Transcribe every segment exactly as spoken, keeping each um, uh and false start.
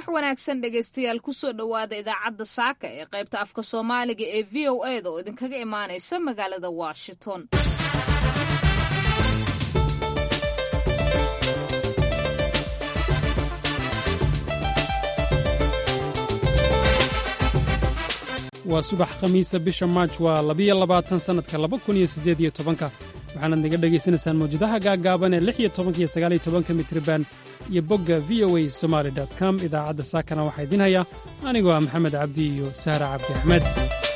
subax wanaagsan dhegaystayaal kusoo dhowaada idaacadda saaka ee qaybta afka soomaaliga ee v o a da oo idinkaga imaanaysa magaalada washington. waa subax khamiisa bisha maaj waa labiyo labaatan sannadka laba kun iyo siddeed iyo tobanka waxaanaad naga dhegaysanaysaan mawjadaha gaaggaaban ee lix iyo tobanka iyo sagaal iyo tobanka mitriban iyo bogga v o a somaali dot com. idaacadda saakana waxaa idiin haya anigoo ah maxamed cabdi iyo sahra cabdi axmed.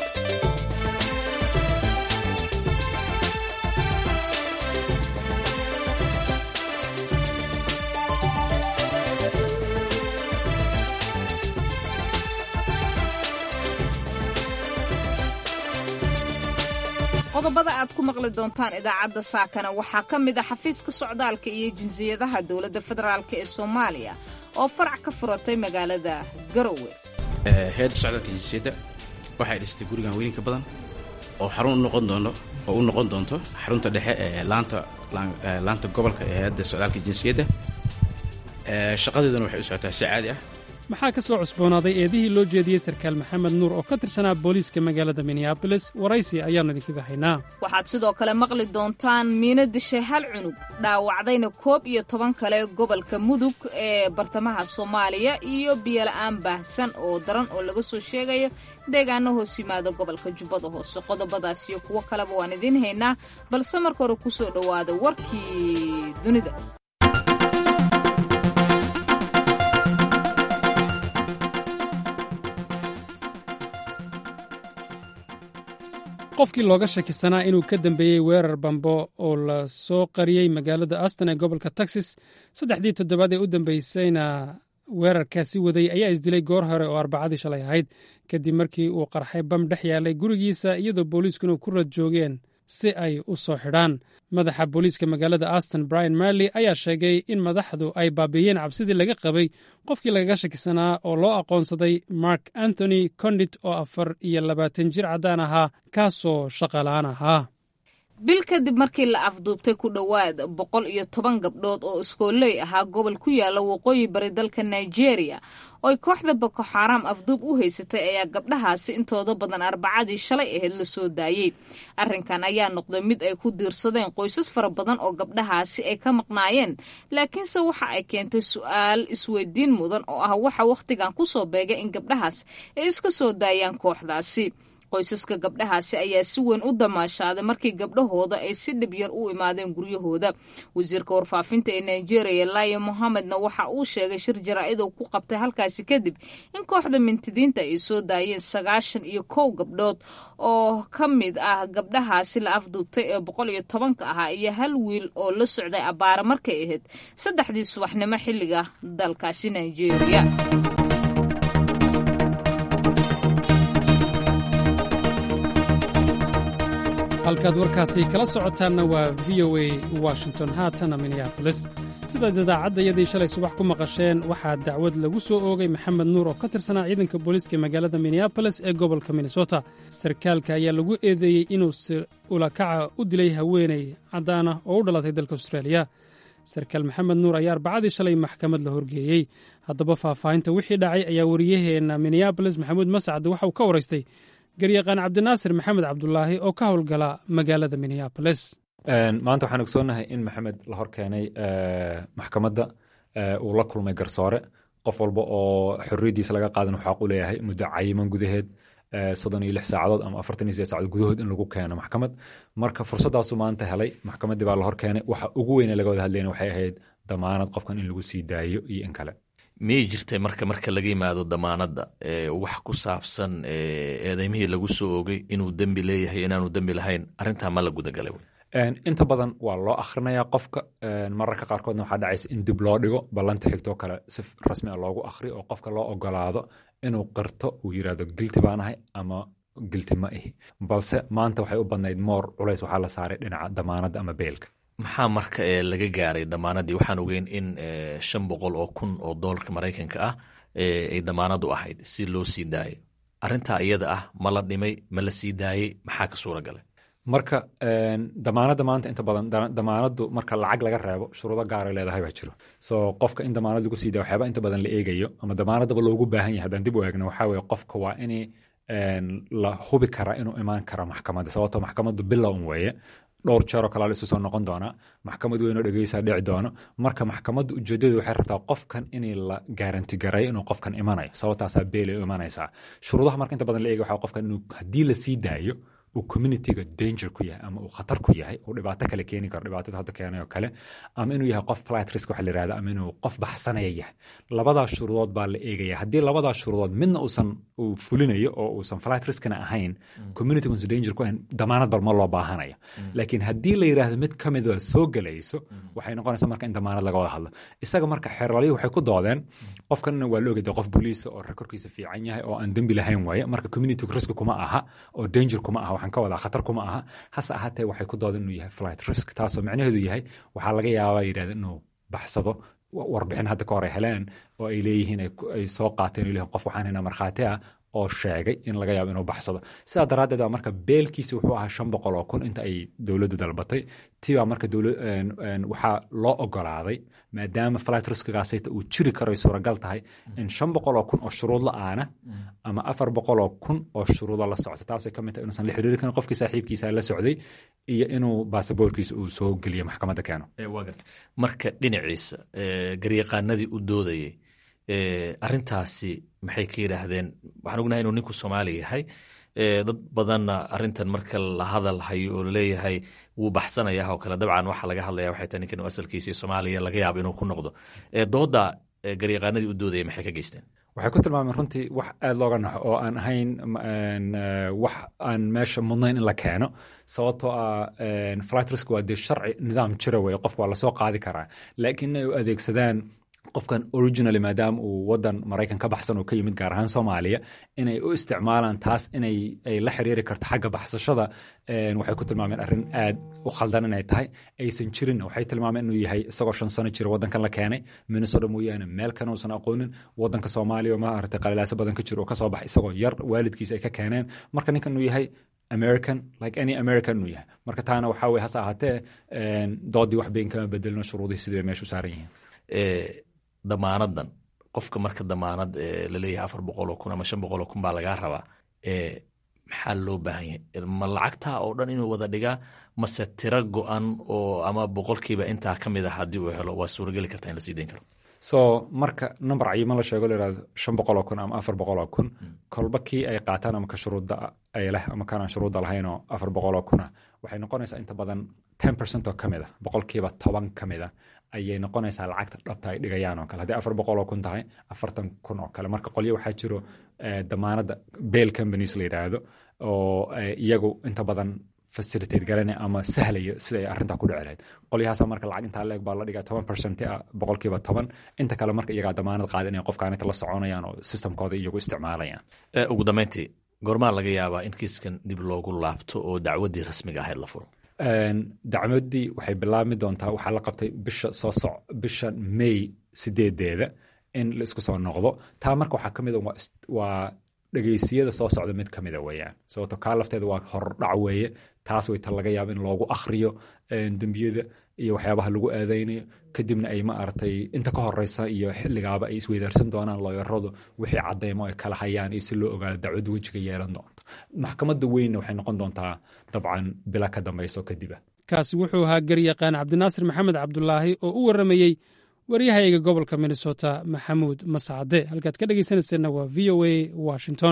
qodobada aad ku maqli doontaan idaacadda saakana waxaa ka mid a xafiiska socdaalka iyo jinsiyadaha dowladda federaalk ee soomaaliya oo farac ka furatay magaalada garowe. hay-adda socdaalka jinsiyadda waxay dhistay gurigan weynka badan oo xarun u noqon doono oo u noqon doonto xarunta dhexe ee laanta laanta gobolka ee hay-adda socdaalka jinsiyadda. shaqadeeduna waxay u socotaa si caadi ah. maxaa ka soo cusboonaaday eedihii loo jeediyey sarkaal maxamed nuur oo ka tirsanaa booliiska magaalada minneabolis? waraysi ayaannu idinkaga haynaa. waxaad sidoo kale maqli doontaan miino dishay hal cunug dhaawacdayna koob iyo toban kale gobolka mudug ee bartamaha soomaaliya iyo biyola'aan baahsan oo daran oo laga soo sheegayo deegaano hoos yimaada gobolka jubbada hoose. qodobadaas iyo kuwo kaleba waan idiin haynaa, balse marka hore ku soo dhowaada warkii dunida. qofkii looga shakisanaa inuu ka dambeeyey weerar bambo oo la soo qariyey magaalada aston ee gobolka texas saddexdii toddobaad ee u dambaysayna weerarkaasi waday ayaa isdilay goor hore oo arbacadii shalay ahayd kadib markii uu qarxay bam dhex yaalay gurigiisa iyadoo booliiskuna ku rad joogeen si ay u soo xidhaan. madaxa booliiska magaalada aston brian marley ayaa sheegay in madaxdu ay baabiiyeen cabsidii laga qabay qofkii lagaga shakisanaa oo loo aqoonsaday mark anthony condit oo afar iyo labaatan jir caddaan ahaa kaasoo shaqalaan ahaa. bil kadib markii la afduubtay ku dhowaad boqol iyo toban gabdhood oo iskooley ahaa gobol ku yaala waqooyi bari dalka nigeria ooy kooxda boko xaram afduub u haysatay ayaa gabdhahaasi intooda badan arbacadii shalay ahayd la soo daayey. arrinkan ayaa noqday mid ay ku diirsadeen qoysas fara badan oo gabdhahaasi ay ka maqnaayeen, laakiinse waxa ay keentay su'aal isweydiin mudan oo ah waxa wakhtigan ku soo beegay in gabdhahaas ay iska soo daayaan kooxdaasi. qoysaska gabdhahaasi ayaa si weyn u damaashaaday markii gabdhahooda ay si dhib yar u imaadeen guryahooda. wasiirka warfaafinta ee nigeria laya mohamedna waxa uu sheegay shir jaraa'id oo ku qabtay halkaasi kadib in kooxda mintidiinta ay soo daayeen sagaashan iyo kow gabdhood oo ka mid ah gabdhahaasi la afduubtay ee boqol iyo tobanka ahaa iyo hal wiil oo la socday abbaara markay ahayd saddexdii subaxnimo xilliga dalkaasi nigeria. halkaad warkaasi kala socotaanna waa v o a washington haatana minneabolis. sidaad idaacaddayadii shalay subax ku maqasheen waxaa dacwad lagu soo oogay maxamed nuur oo ka tirsanaa ciidanka booliiska magaalada minneabolis ee gobolka minnesota. sarkaalka ayaa lagu eedeeyey inuu si ulakaca u dilay haweenay caddaana oo u dhalatay dalka austraaliya. sarkaal maxamed nuur ayaa arbacadii shalay maxkamad la horgeeyey. haddaba faahfaahinta wixii dhacay ayaa wariyaheenna minneabolis maxamuud mascad waxa uu ka waraystay garyaqaan cabdinaasir maxamed cabdulaahi oo ka howlgala magaalada minneabolis. maanta waxaan ogsoonahay in maxamed la hor keenay maxkamadda uu la kulmay garsoore. qof walba oo xorriyaddiisa laga qaadan uu xaq u leeyahay muddo cayiman gudaheed soddon iyo lix saacadood ama afartan iyo sideed saacadood gudahood in lagu keeno maxkamad. marka fursaddaasuu maanta helay, maxkamaddii baa la hor keenay. waxa ugu weyne laga wada hadlayna waxay ahayd damaanad qofkan in lagu sii daayo iyo in kale. miyay jirtay marka marka laga yimaado damaanadda wax ku saabsan eedeymihii lagu soo oogay inuu dembi leeyahay inaanu dembi lahayn, arrintaa ma la gudagalay? inta badan waa loo akhrinayaa qofka. mararka qaarkoodna waxaa dhacaysa in dib loo dhigo ballanta xigtoo kale si rasmi a loogu akhriyo oo qofka loo ogolaado inuu qirto uu yidhaahdo gilti baanahay ama gilti ma ihi. balse maanta waxay u badnayd moor culays waxaa la saaray dhinaca damaanadda ama beelka. maxaa marka ee laga gaaray damaanaddii? waxaan ogeyn in shan boqol oo kun oo doolarka maraykanka ah ay damaanadu ahayd si loo sii daayay. arrintaa iyada ah ma la dhimay, ma la sii daayey, maxaa ka suura galay? marka damaanadda maanta inta badan damaanaddu marka lacag laga reebo shuruudo gaara leedahay baa jiro so qofka in damaanad lagu sii daya waxyaaba inta badan la eegayo ama damaanaddaba loogu baahan yahay haddaan dib u eegno waxaa weeye qofka waa in la hubi karaa inuu imaan karo maxkamadda sababtoo maxkamaddu bilow un weeye dhowr jeeroo kalaa la isu soo noqon doonaa maxkamad weynoo dhegeysaa dhici doono marka maxkamadda ujeeddadu waxay rabtaa qofkan inay la gaaranti garayo inuu qofkan imanayo sababtaasaa beelay u imanaysaa shuruudaha marka inta badan la eegay waxaa qofkan inuu haddii la sii daayo uu communityga danger ku yahay ama uu khatar ku yahay uu dhibaato kale keeni karo dhibaatada hadda keenay oo kale ama inuu yahay qof flight risk waxa la yihahda ama inuu qof baxsanaya yahay labadaas shuruudood baa la eegaya haddii labadaas shuruudood midna uusan uu fulinayo oo uusan flight riskna ahayn community uusan danger ku ahayn damaanad bar ma loo baahanaya laakiin haddii la yidhaahdo mid ka mida soo gelayso waxay noqonaysaa marka in damaanad laga wada hadlo isaga marka xeerlalyuhu waxay ku doodeen qofkanna waa la ogada qof booliisa oo rekorkiisa fiican yahay oo aan dembi lahayn waaye marka community risk kuma aha oo danger kuma aha ka wada khatar kuma aha hase ahaatee waxay ku doodeen inuu yahay flight risk taasoo macnaheedu yahay waxaa laga yaabaa yidhahda inuu baxsado warbixin hadda ka hor ay heleen oo ay leeyihiin ay soo qaateen leeyihin qof waxaan haynaa markhaati ah oo sheegay in laga yaabo inuu baxsado sidaa daraaddeed baa marka beelkiisi wuxuu ahaa shan boqol oo kun inta ay dowladdu dalbatay tii baa marka waxaa loo ogolaaday maadaama flight riskigaasayta uu jiri karo ay suuragal tahay in shan boqol oo kun oo shuruud la-aana ama afar boqol oo kun oo shuruudo la socto taasay ka mid tahay inuusan la xiriiri karin qofkii saaxiibkiisa la socday iyo inuu baasaboorkiisa uu soo geliyo maxkamadda keeno marka dhinaciisa garyaqaanadii u doodayay arintaasi maxay ka yidhaahdeen waxaan ognahay inuu ninku soomaali yahay dad badanna arintan marka la hadal hayo oo laleeyahay wuu baxsanaya oo kale dabcan waxa laga hadlaya waxay tahay ninkan asalkiisii soomaaliya laga yaabo inuu ku noqdo dooda garyaqaanadii u doodaya maxay ka geysteen waxay ku tilmaameen runtii wax aada looga naxo oo aan ahayn wax aan meesha mudnayn in la keeno sababtoo ah flight risk waa dee sharci nidaam jira weye qofka waa lasoo qaadi karaa laakiin inay u adeegsadaan qofkan originally maadaama uu wadan maraykan ka baxsan oo ka yimid gaar ahaan soomaaliya inay u isticmaalaan taas inay ay la xiriiri karto xagga baxsashada waxay ku tilmaameen arrin aad u khaldan inay tahay aysan jirin waxay tilmaameen inuu yahay isagoo shan sano jira wadankan la keenay minnesota mooyaane meel kana uusan aqoonin wadanka soomaaliya oo maaragtay qalilaaso badan ka jiro oo kasoo baxay isagoo yar waalidkiisa ay ka keeneen marka ninkan inuu yahay american like any american inuu yahay marka taana waxaa weye hase ahaatee doodii wax bayn kama bedelino shuruudihii sidii bay meesha u saaran yihiin damaanadan qofka marka damaanad laleeyahay afar boqol oo kun ama shan boqol oo kun baa lagaa rabaa maxaa loo baahan yahay ma lacagtaa oo dhan inuu wada dhigaa mase tiro go-an oo ama boqolkiiba intaa ka mid a haddii uu helo waa suurageli kartaa in la sii dayn karo so marka number cayima la sheego layihahdo shan boqol oo kun ama afar boqol oo kun kolba kii ay qaataan ama ka shuruudda ay leh ama kaanaan shuruudda lahayn oo afar boqol oo kun ah waxay noqonaysaa inta badan ten percent oo ka mid a boqolkiiba toban ka mid a ayay noqonaysaa lacagta dhabta ay dhigayaan oo kale haddii afar boqol oo kun tahay afartan kun oo kale marka qolyo waxaa jiro damaanadda bail companies la yidhaahdo oo iyagu inta badan facilitate garanaya ama sahlaya sida ay arrintaa ku dhici lahayd qolyahaasa marka lacag intaa leeg baa la dhigaa toban percent ah boqolkiiba toban inta kale marka iyagaa damaanad qaadan inay qofkaan inta la soconayaan oo systemkooda iyagu isticmaalayaan ugu dambeyntii goormaa laga yaabaa in kiiskan dib loogu laabto oo dacwaddii rasmiga ahayd la furo dacwaddii waxay bilaabmi doontaa waxaa la qabtay bisha soo soc bisha may sideedeeda in la isku soo noqdo taa marka waxaa ka mid a waa dhegeysiyada soo socda mid ka mida weeyaan sababto kaa lafteeda waa hordhac weeye taas way ta laga yaaba in loogu akhriyo dembiyada iyo waxyaabaha lagu aadaynayo kadibna ay ma aragtay inta ka horeysa iyo xilligaaba ay isweydaarsan doonaan looyaradu wixii cadeymo ay kala hayaan iyo si loo ogaado dacwad wejiga yeelan doonto maxkamadda weynna waxay noqon doontaa dabcan bila ka dambayso kadiba kaasi wuxuu ahaa garyaqaan cabdinaasir maxamed cabdulaahi oo u waramayey waryahayga gobolka minnesota maxamuud mascade halkaad ka dhegaysanayseena waa v o a washington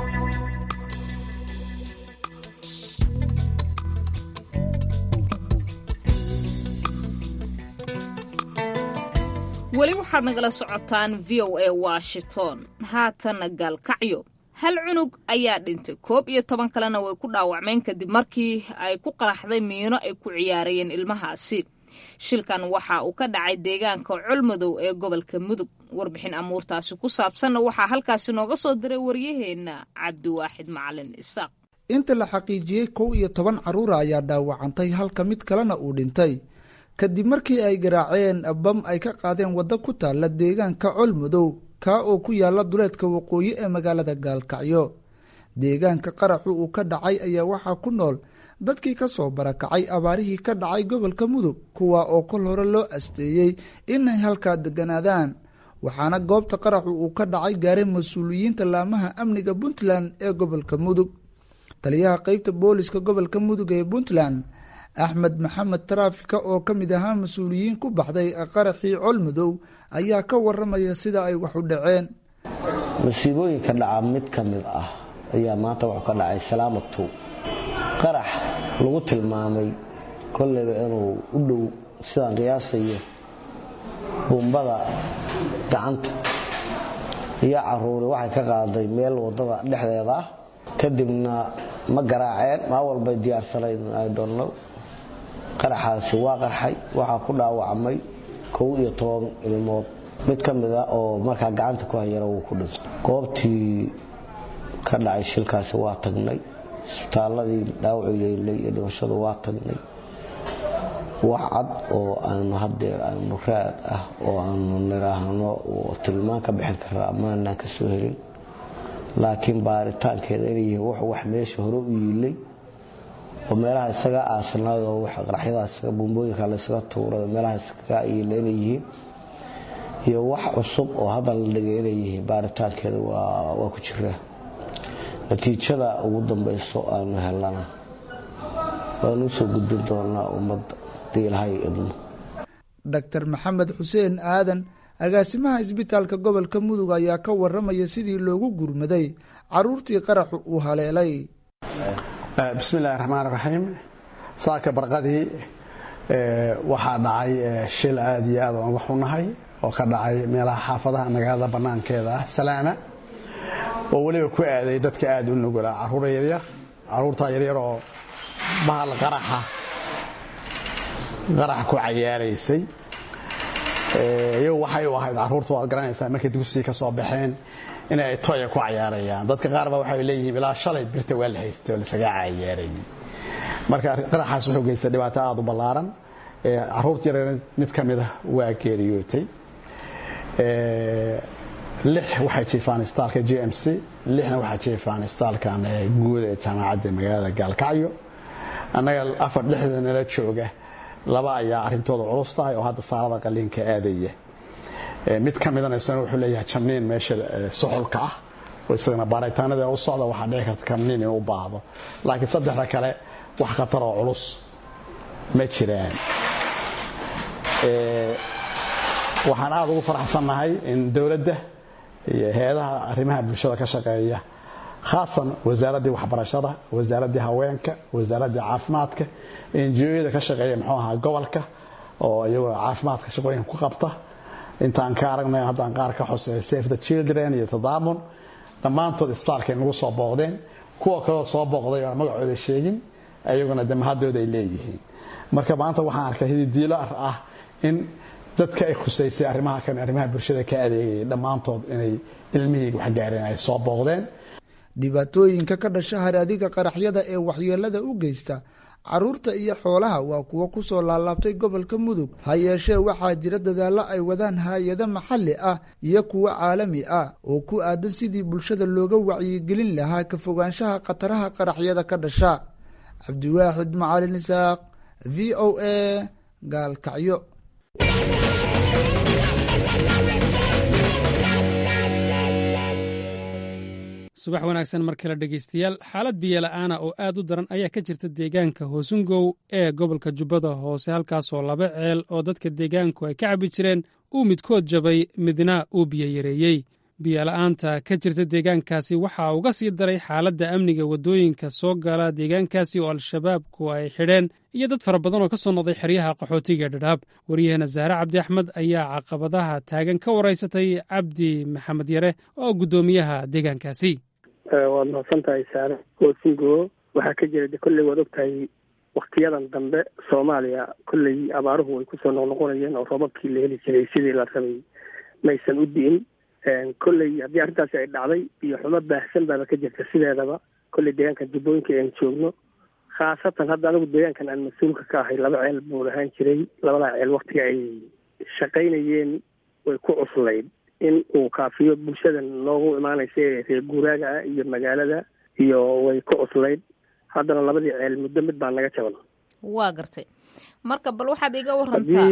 weli waxaad nagala socotaan v o a washington haatanna gaalkacyo hal cunug ayaa dhintay koob iyo toban kalena way ku dhaawacmeen kadib markii ay ku qaraxday miino ay ku ciyaarayeen ilmahaasi shilkan waxa uu ka dhacay deegaanka colmadow ee gobolka mudug warbixin amuurtaasi ku saabsanna waxaa halkaasi nooga soo diray waryaheenna cabdiwaaxid macalin isaaq inta la xaqiijiyey kow iyo toban carruura ayaa dhaawacantay halka mid kalena uu dhintay kadib markii ay garaaceen bam ay ka qaadeen waddo ku taalla deegaanka colmadow kaa oo ku yaalla duleedka waqooyi ee magaalada gaalkacyo deegaanka qaraxu uu ka dhacay ayaa waxaa ku nool dadkii ka soo barakacay abaarihii ka dhacay gobolka mudug kuwa oo kol hore loo asteeyey inay halkaa deganaadaan waxaana goobta qaraxu uu ka dhacay gaaray mas-uuliyiinta laamaha amniga puntland ee gobolka mudug taliyaha qeybta booliska gobolka mudug ee puntland axmed maxamed taraafika oo ka mid ahaa mas-uuliyiin ku baxday qaraxii colmadow ayaa ka waramaya sida ay wax u dhaceen. masiibooyinka dhaca mid ka mid ah ayaa maanta wuxuu ka dhacay salaamatu qarax lagu tilmaamay kolleyba inuu u dhow sidaan qiyaasayo buumbada gacanta iyo caruuri waxay ka qaaday meel wadada dhexdeeda ah kadibna ma garaaceen maa walbay diyaarsanayd I don't know qaraxaasi waa qarxay waxaa ku dhaawacmay kow iyo toban ilmood mid ka mid ah oo markaa gacanta ku hayara uu ku dhintay goobtii ka dhacay shilkaasi waa tagnay isbitaaladii dhaawacii yeelay iyo dhimashadu waa tagnay wax cad oo aanu hadeer aanu raad ah oo aanu niraahno oo tilmaan ka bixin karaa maanaan ka soo helin laakiin baaritaankeeda inay wax wax meesha hore u yiilay oo meelaha isaga aasnaad oo wax qaraxyadaas isaga buumbooyinka la isaga tuuray meelaha isaga yiilay inay yihiin iyo wax cusub oo hadda la dhigay inay yihiin baaritaankeeda waa waa ku jira natiijada ugu dambayso aanu helana waanu soo gudbin doonaa ummadda diilhay ibn Dr Maxamed Xuseen Aadan agaasimaha isbitaalka gobolka mudug ayaa ka waramaya sidii loogu gurmaday caruurtii qaraxu uu haleelay. bismillaahir rahmaanir rahiim saaka barqadii waxaa dhacay shil aad iyo aad wax u nahay oo ka dhacay meelaha xaafadaha magaalada banaankeeda ah Salaama oo waliba ku aaday dadka aad u nugul caruur yar yar caruurta yar yar oo bahal qaraxa qarax ku cayaareysay ee waxay u ahayd caruurtu waad garanaysaa markay dugsiga ka soo baxeen inay tooya ku cayaarayaan dadka qaar ba waxay leeyihiin ilaa shalay birta waa la haystay oo la saga cayaaray marka qaraxaas wuxuu geystay dhibaato aad u ballaaran ee caruurta yar mid kamid ah waa geeriyootay ee lix waxay jiifaan istaalka G M C lixna waxay jiifaan istaalka guud ee jaamacadda magaalada Gaalkacyo anaga afar lixdan la jooga laba ayaa arintooda culus tahay oo hadda saarada qaliinka aadaya ee mid kamidana isna wuxuu leeyahay janneen meesha suxulka ah oo isagana baaritaanada u socda waxa dhici karta kamnin inuu baahdo laakiin saddexda kale wax khatar oo culus ma jiraan ee waxaan aad ugu faraxsanahay in dawladda iyo hay'adaha arrimaha bulshada ka shaqeeya khaasan wasaaradda waxbarashada wasaaradda haweenka wasaaradda caafimaadka injineerada ka shaqeeya muxuu ahaa gobolka oo iyagu caafimaadka shaqooyin ku qabta intaan ka aragnay haddaan qaar ka xusay Save the Children iyo tadaamun dhammaantood isbitaalka nagu soo booqdeen kuwa kale soo booqday oo magacooda sheegin ayaguna damahadooda ay leeyihiin marka maanta waxaan arkay hidiilo ah in dadka ay khuseysay arrimaha kan arrimaha bulshada ka adeegay dhammaantood inay ilmihii wax gaareen ay soo booqdeen dhibaatooyinka ka dhasha haraadiga qaraxyada ee waxyeelada u geysta caruurta iyo xoolaha waa kuwa ku soo laalaabtay gobolka mudug ha yeeshee waxaa jira dadaallo ay wadaan hay'ado maxalli ah iyo kuwa caalami ah oo ku aadan sidii bulshada looga wacyigelin lahaa ka fogaanshaha khataraha qaraxyada ka dhasha. Cabdiwaaxid Macalin Isaaq V O A Gaalkacyo. subax wanaagsan mar kale dhegaystayaal xaalad biyola'aana oo aad u daran ayaa ka jirta deegaanka hoosungow ee gobolka jubbada hoose halkaasoo laba ceel oo dadka deegaanku ay ka cabbi jireen uu midkood jabay midna uu biyo yareeyey biyola'aanta ka jirta deegaankaasi waxaa uga sii daray xaaladda amniga waddooyinka soo gala deegaankaasi oo al-shabaabku ay xidheen iyo dad fara badan oo ka soo noqday xeryaha qaxootiga dhadhaab waryaheena saare cabdi axmed ayaa caqabadaha taagan ka waraysatay cabdi maxamed yare oo guddoomiyaha deegaankaasi. waad mahadsan tahay saare hoosingo waxaa ka jira de kolley waad ogtahay waktiyadan dambe soomaaliya kolley abaaruhu way kusoo noqnoqonayeen oo roobabkii la heli jiray sidii la rabay maysan u di'in kolley haddii arrintaasi ay dhacday iyo xumo baahsan baaba ka jirta sideedaba kolley deegaankan jubbooyinka aan joogno khaasatan hadda anigu deegaankan aan mas-uulka ka ahay laba ceel buu lahaan jiray labadaa ceel waktiga ay shaqaynayeen way ku cuslayd in uu kaafiyo bulshada noogu imaanaysa ee reer guuraaga ah iyo magaalada iyo way ku cuslayd haddana labadii ceel muddo mid baa naga jaban. waa gartay marka bal waxaad iga warantaa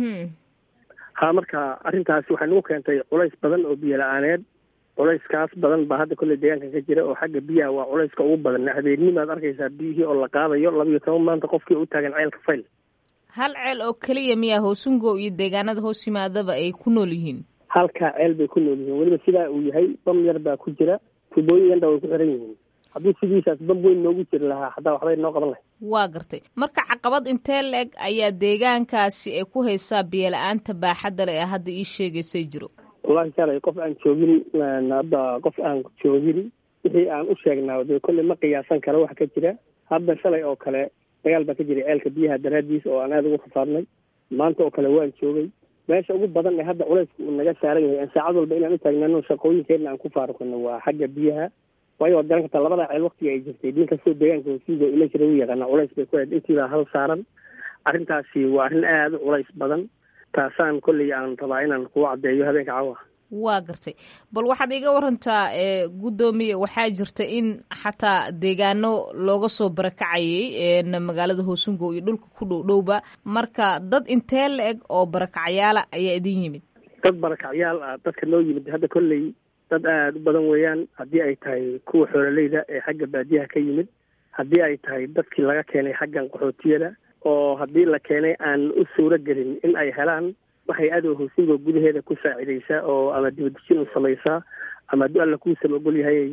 ha marka arrintaasi waxay nagu keentay culays badan oo biyo la-aaneed. culayskaas badan baa hadda kolley deegaanka ka jira oo xagga biyaha waa culayska ugu badan. habeennimaad arkaysaa biyihii oo la qaadayo laba iyo toban maanta qofkii u taagan ceelka fayl. hal ceel oo keliya miyaa hoosungo iyo deegaanada hoos yimaadaba ay ku nool yihiin? halkaa ceel bay ku nool yihiin, weliba sidaa uu yahay bam yar baa ku jira, tubooyin yandha way ku xiran yihiin. haddii sidiisaas bam weyn noogu jiri lahaa hataa waxbay noo qaban lahay. waa gartay marka caqabad intee la-eg ayaa deegaankaasi ay ku haysaa biyo la-aanta baaxadda le ee hadda ii sheegaysay jiro? wallahi shalay qof aan joogin hadda qof aan joogin wixii aan u sheegnaa dee kolley ma qiyaasan karo wax ka jira. hadda shalay oo kale dagaal baa ka jiray ceelka biyaha daraadiis oo aan aada ugu rafaadnay. maanta oo kale waan joogay. meesha ugu badan ee hadda culayska uu naga saaran yahay aan saacad walba inaan u taagnano shaqooyinkeedna aan ku faaruqino waa xagga biyaha. waayo waad garan kartaa labada ceel waqtiga ay jirtay nin kastoo deegaanka hosiiga ila jira u yaqaana culays bay ku ahayd intiibaa hal saaran. arrintaasi waa arrin aada u culays badan, taasaan kolley aan rabaa inaan kugu caddeeyo habeenka caawa. waa gartay bal waxaad iga warantaa guddoomiye waxaa jirta in xataa deegaano looga soo barakacayay magaalada hoosungo iyo dhulka ku dhow dhowba, marka dad intee la-eg oo barakacyaala ayaa idin yimid? dad barakacyaal ah dadka noo yimid hadda kolley dad aada u badan weeyaan. haddii ay tahay kuwa xoololeyda ee xagga baadiyaha ka yimid, haddii ay tahay dadkii laga keenay xaggan qaxootiyada, oo haddii la keenay aan u suuro gelin in ay helaan waxay aada hoosungo gudaheeda ku saacidaysaa oo ama dibadejin u samaysaa ama hadduu alla kuusaba ogol yahay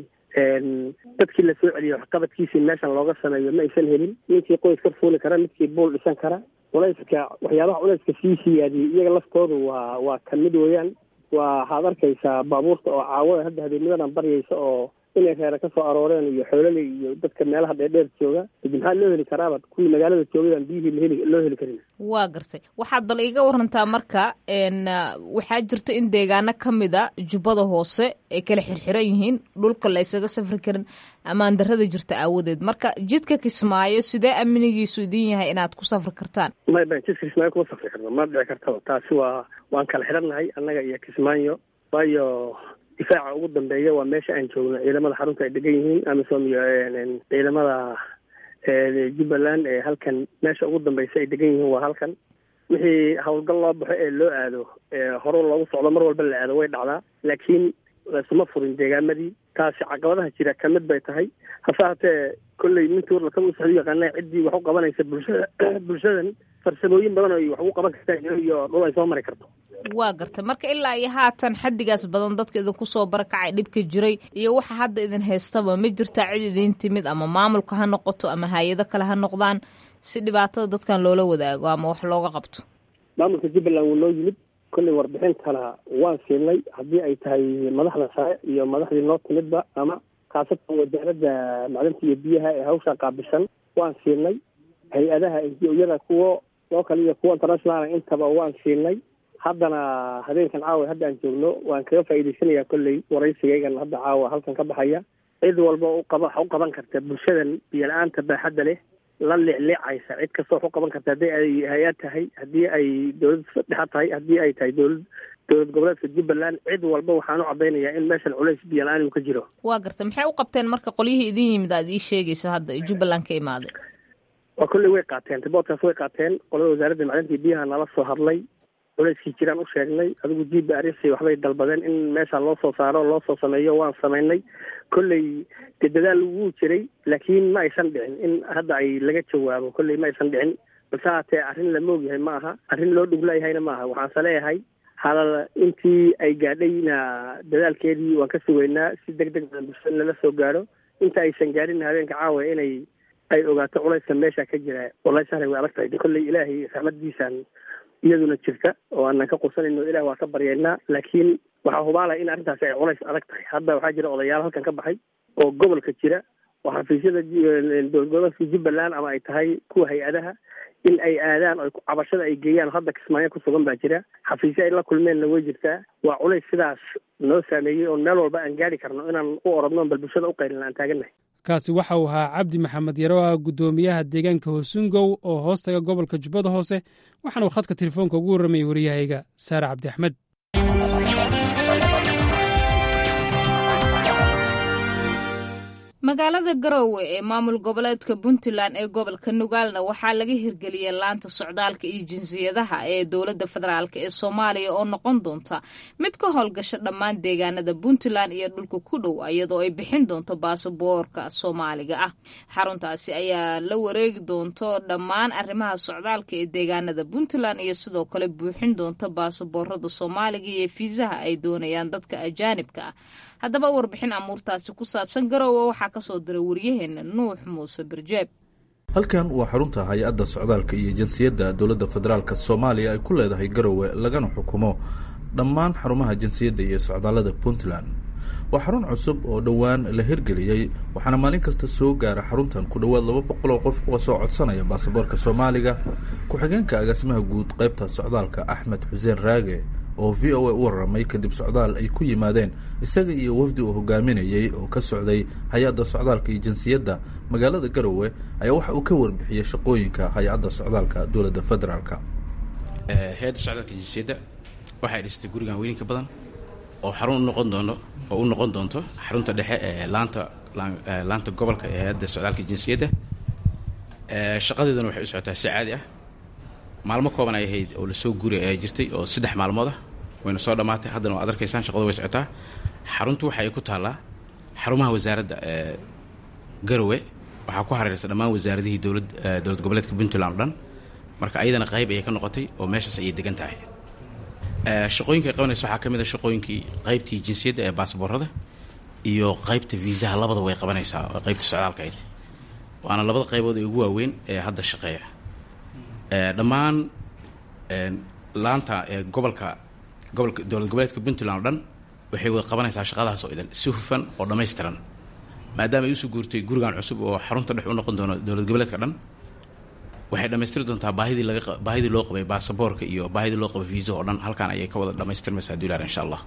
dadkii la soo celiyo waxqabadkiisii meeshan looga sameeyo ma aysan helin. ninkii qoys ka fuuli kara, midkii buul dhisan kara. culayska waxyaabaha culayska sii siyaadiyey iyaga laftoodu waa waa kamid weeyaan. waa waxaad arkaysaa baabuurta oo caawada hadda habeennimadan baryaysa oo inay reera ka soo arooreen iyo xoololey iyo dadka meelaha dheerdheer jooga. idi maxaa loo heli karaaba kuwii magaalada joogayaan biyihii laheli loo heli karin. waa gartay waxaad bal iga warantaa marka waxaa jirta in deegaano ka mid a jubbada hoose ay kala xirxiran yihiin, dhulka la ysaga safri karin amaan darrada jirta aawadeed. marka jidka Kismaayo sidee amnigiisu idin yahay inaad ku safri kartaan? may ban jidka Kismaayo kuma safri karno, ma dhici kartaba. taasi waa waan kala xirannahay annaga iyo Kismaayo. waayo difaaca ugu dambeeya waa meesha aan joogno. ciidamada xarunta ay degan yihiin amisom iyo ciidamada jubbaland ee halkan meesha ugu dambeysa ay degan yihiin waa halkan. wixii howlgal loo baxo ee loo aado hore loogu socdo mar walba la aado way dhacdaa, laakiin laisuma furin deegaamadii. taasi caqabadaha jira kamid bay tahay. hase hatee kolley mintuur lakama usocdo yaqaana ciddii wax u qabanaysa bulshada bulshadan farsamooyin badan oo wax ugu qaban kartaa iyo dhul ay soo mari karto. waa gartay marka ilaa iyo haatan xaddigaas badan dadka idinku soo barakacay dhibka jiray iyo waxa hadda idin haystaba ma jirtaa cid idin timid ama maamulka ha noqoto ama hay-ado kale ha noqdaan si dhibaatada dadkan loola wadaago ama wax looga qabto? maamulka jubbaland wuu noo yimid kolley warbixintana waan siinay haddii ay tahay madaxda sare iyo madaxdii noo timidba ama khaasatan wasaaradda macdanta iyo biyaha ee hawshaa qaabilsan waan siinay. hay-adaha iyada kuwo local iyo kuwa international intaba waan siinay. haddana habeenkan caawa hadda aan joogno waan kaga faa'iidaysanayaa kolley waraysigaygan hadda caawa halkan ka baxaya. cid walba u qaba wax u qaban karta bulshadan biyo la-aanta baaxadda leh la leecleecaysa cid kastoo wax u qaban karta haddii ay hay-ad tahay, haddii ay dowlad dhexa tahay, haddii ay tahay dowlad dowlad goboleedka jubbaland. cid walba waxaan u caddaynayaa in meeshan culays biyo la-aan uu ka jiro. waa gartay maxay u qabteen marka qolyihii idin yimid aad ii sheegayso hadda jubbaland ka imaaday? waa kolley way qaateen riboodkaas way qaateen. qolada wasaaradda macdanta iyo biyaha nala soo hadlay, culayskii jiraan u sheegnay. adigu g b r s waxbay dalbadeen in meesha loo soo saaro loo soo sameeyo waan samaynay. kolley dee dadaal wuu jiray laakiin ma aysan dhicin in hadda ay laga jawaabo. kolley ma aysan dhicin, balse haatee arrin la moogyahay ma aha, arrin loo dhuglayahayna ma aha. waxaanse leeyahay halal intii ay gaadhayna dadaalkeedii waan ka sugaynaa si deg deg badan bulshada lala soo gaadho. inta aysan gaadhin habeenka caawa inay ay ogaato culayska meesha ka jira. wallahi sahlay way adag tahay. kolley ilaahay raxmadiisaan iyaduna jirta oo aanan ka qusanayno ilaah waa ka baryaynaa, laakiin waxaa hubaalaya in arrintaasi ay culays adag tahay. hadda waxaa jira odayaal halkan ka baxay oo gobolka jira oo xafiisyada dowlad goboleedka jubbaland ama ay tahay kuwa hay-adaha in ay aadaan oo cabashada ay geeyaan. hadda Kismaayo ku sugan baa jira, xafiisyo ay la kulmeenna way jirtaa. waa culays sidaas noo saameeyey oo meel walba aan gaari karno inaan u orodno bal bulshada u qaylin aan taagannahay. kaasi waxa uu ahaa cabdi maxamed yaro ah guddoomiyaha deegaanka hoosungow oo hoostaga gobolka jubbada hoose, waxaana uu khadka telefoonka ugu warramayay waryahayga saare cabdi axmed. magaalada Garowe ee maamul goboleedka Puntland ee gobolka Nogaalna waxaa laga hirgeliyay laanta socdaalka iyo jinsiyadaha ee dowladda federaalka ee Soomaaliya oo noqon doonta mid ka howlgasha dhammaan deegaanada Puntland iyo dhulka ku dhow iyadoo ay bixin doonto baasaboorka Soomaaliga ah. Xaruntaasi ayaa la wareegi doonto dhammaan arrimaha socdaalka ee deegaanada Puntland iyo sidoo kale buuxin doonta baasaboorada Soomaaliga iyo fiisaha ay doonayaan dadka ajaanibka ah. haddaba warbixin amuurtaasi ku saabsan Garowe waxaa ka soo diray waryaheena Nuux Muuse Birjeeb. halkan waa xarunta hay-adda socdaalka iyo jinsiyadda dowladda federaalka Soomaaliya ay ku leedahay Garowe lagana xukumo dhammaan xarumaha jinsiyadda iyo socdaalada Puntland. waa xarun cusub oo dhowaan la hirgeliyey waxaana maalin kasta soo gaara xaruntan ku dhowaad laba boqol oo qof oo soo codsanaya baasaboorka Soomaaliga. ku-xigeenka agaasimaha guud qaybta socdaalka Axmed Xuseen Raage oo V O A u waramay kadib socdaal ay ku yimaadeen isaga iyo wafdi uu hogaaminayay oo ka socday hay-adda socdaalka iyo jinsiyadda magaalada Garowe ayaa waxa uu ka warbixiyay shaqooyinka hay-adda socdaalka dowladda federaalka. hay-adda socdaalka iyo jinsiyadda waxay dhistay gurigan weynka badan oo xarun u noqon doono oo u noqon doonto xarunta dhexe ee laanta laanta gobolka ee hay-adda socdaalka iyo jinsiyadda. shaqadeedana waxay u socotaa si caadi ah. maalmo kooban ay ahayd oo la soo guuray ay jirtay oo saddex maalmood ah wayna soo dhamaatay. haddana waa adarkaysaan shaqada way socotaa. xaruntu waxa ay ku taallaa xarumaha wasaaradda ee Garowe waxaa ku hareeraysa dhammaan wasaaradihii dowlad dowlad goboleedka Puntland oo dhan. marka ayadana qayb ayay ka noqotay oo meeshaas ayay degan tahay. shaqooyinka ay qabanaysa waxaa ka mid ah shaqooyinkii qaybtii jinsiyadda ee baasaboorada iyo qaybta viisaha labada way qabanaysaa oo qaybta socdaalka ahayd. waana labada qaybood ee ugu waaweyn ee hadda shaqeeya. dhammaan laanta ee gobolka gobolka dowlad goboleedka Puntland oo dhan waxay wada qabanaysaa shaqadaas oo idan si hufan oo dhammaystiran maadaama ay usoo guurtay gurigan cusub oo xarunta dhex u noqon doono dowlad goboleedka dhan. waxay dhammaystiri doontaa baahidii laga baahidii loo qabay baasaboorka iyo baahidii loo qabay viisa oo dhan halkaan ayay ka wada dhammaystirmaysaa duulaan insha Allah.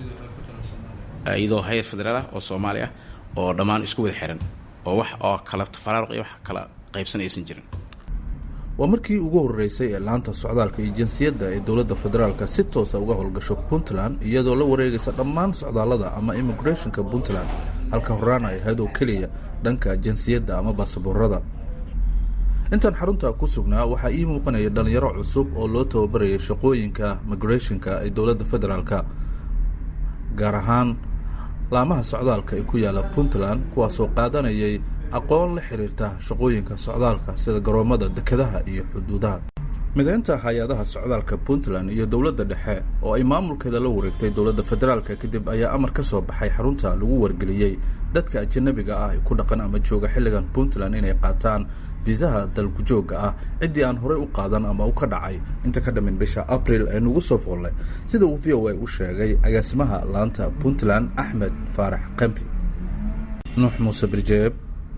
iyadoo hay'ad federaal ah oo Soomaali ah oo dhammaan isku wada xiran oo wax oo kala faraaruq iyo wax kala qaybsan aysan jirin. waa markii ugu horeysay ee laanta socdaalka iyo jinsiyadda ee dowladda federaalka si toos ah uga howlgasho Puntland iyadoo la wareegaysa dhammaan socdaalada ama immigrationka Puntland halka horaan ay ahayd oo keliya dhanka jinsiyadda ama baasaboorada. intaan xarunta ku sugnaa waxaa ii muuqanaya dhalinyaro cusub oo loo tababarayay shaqooyinka migrationka ee dowladda federaalka gaar ahaan laamaha socdaalka ee ku yaala Puntland kuwaasoo qaadanayay aqoon la xiriirta shaqooyinka socdaalka sida garoomada dekedaha iyo xuduudaha. mideynta hay-adaha socdaalka Puntland iyo dowladda dhexe oo ay maamulkeeda la wareegtay dowladda federaalka kadib ayaa amar ka soo baxay xarunta lagu wargeliyey dadka ajnabiga ah ee ku dhaqan ama jooga xilligan Puntland inay qaataan fiisaha dalku jooga ah ciddii aan horey u qaadan ama u ka dhacay inta ka dhamin bisha April ee nagu soo foolay sida uu V O A u sheegay agaasimaha laanta Puntland Axmed Faarax Qambi. Nuux Muuse Birjeeb,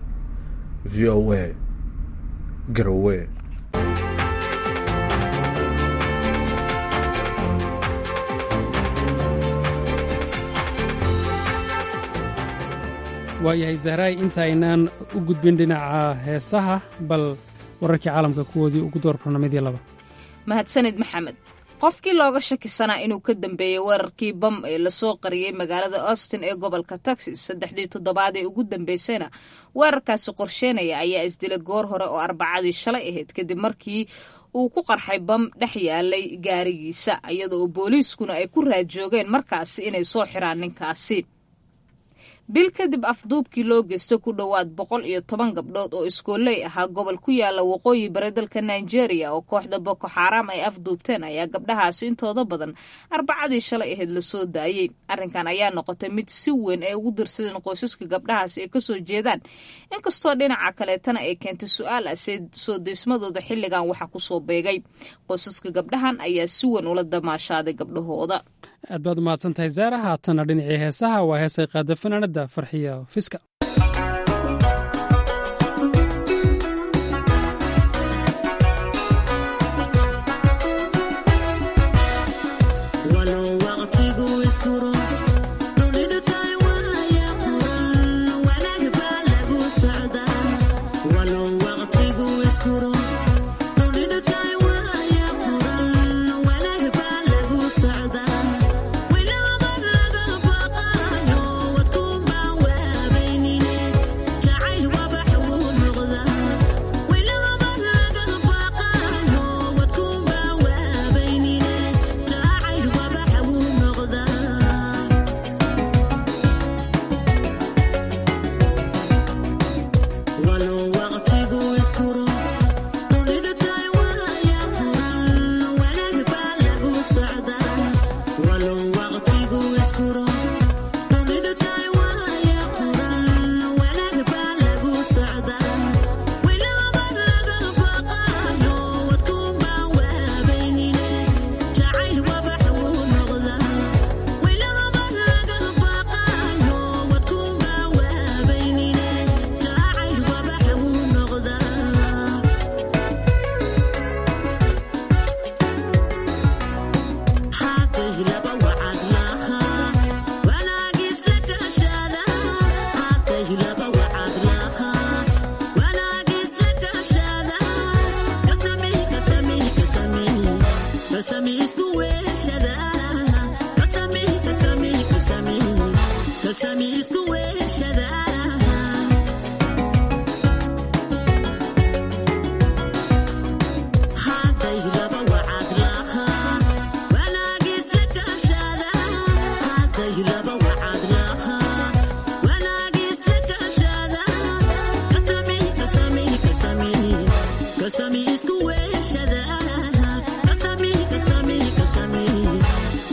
V O A, Garowe. waayahay Zahraay intaynaan u gudbin dhinaca heesaha bal wararkii caalamka kuwoodii ugu door barnaamijyadii laba. mahadsanid Maxamed. qofkii looga shakisanaa inuu ka dambeeyay weerarkii bam ee lasoo qariyay magaalada Austin ee gobolka Texas saddexdii toddobaad ee ugu dambeysayna weerarkaasi qorsheynaya ayaa isdilay goor hore oo arbacadii shalay ahayd kadib markii uu ku qarxay bam dhex yaalay gaarigiisa iyadoo booliiskuna ay ku raad joogeen markaasi inay soo xiraan ninkaasi. bil kadib afduubkii loo geysto ku dhowaad boqol iyo toban gabdhood oo iskooley ahaa gobol ku yaala waqooyi bari dalka Nigeria oo kooxda Boko Haram ay afduubteen ayaa gabdhahaasi intooda badan arbacadii shalay ahayd la soo daayay. arrinkan ayaa noqotay mid si weyn ay ugu dirsadeen qoysaska gabdhahaasi ay ka soo jeedaan inkastoo dhinaca kaleetana ay keentay su'aal ah soo deysmadooda xilligan waxa ku soo beegay. qoysaska gabdhahan ayaa si weyn ula damaashaaday gabdhahooda. aad baad u mahadsan tahay Zaara. haatana dhinacii heesaha waa heesay qaada fanaanada Farxiyo Fiska.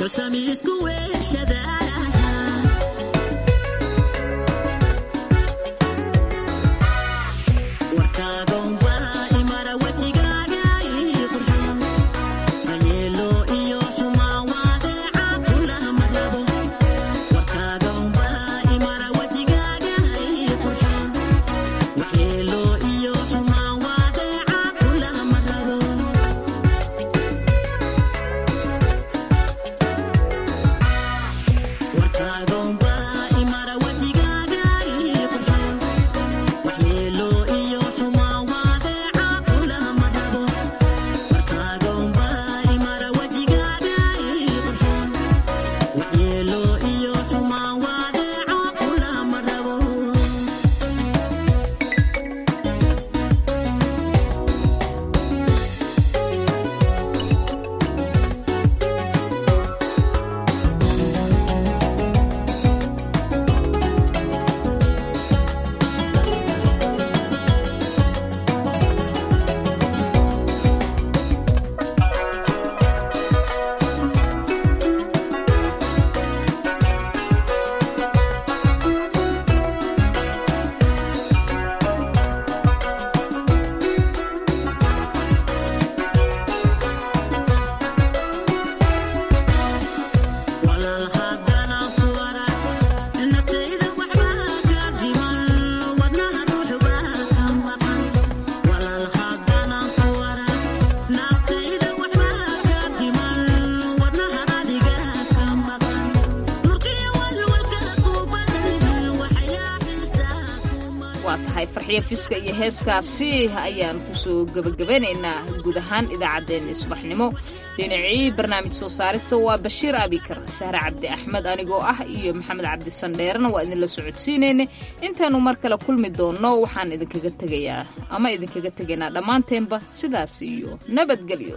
farxiyo fiska iyo heeskaasi ayaan kusoo gabagabeynaynaa guud ahaan idaacaddeenna subaxnimo dhinacii barnaamij soo saarista waa bashiir abikar sahre cabdi axmed anigoo ah iyo maxamed cabdi sandheerna waa idinla socodsiinayna intaanu mar kale kulmi doonno waxaan idinkaga tegayaa ama idinkaga tegaynaa dhammaanteenba sidaas iyo nabadgelyo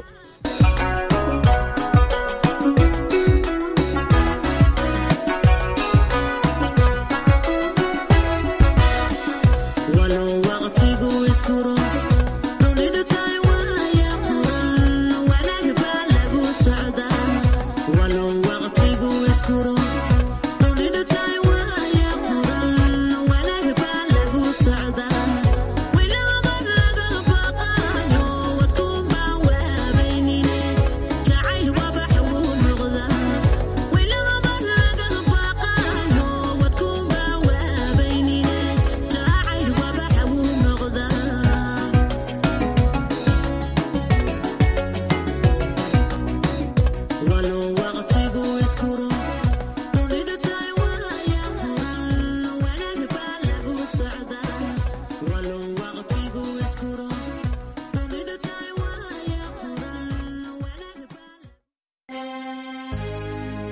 Oscuro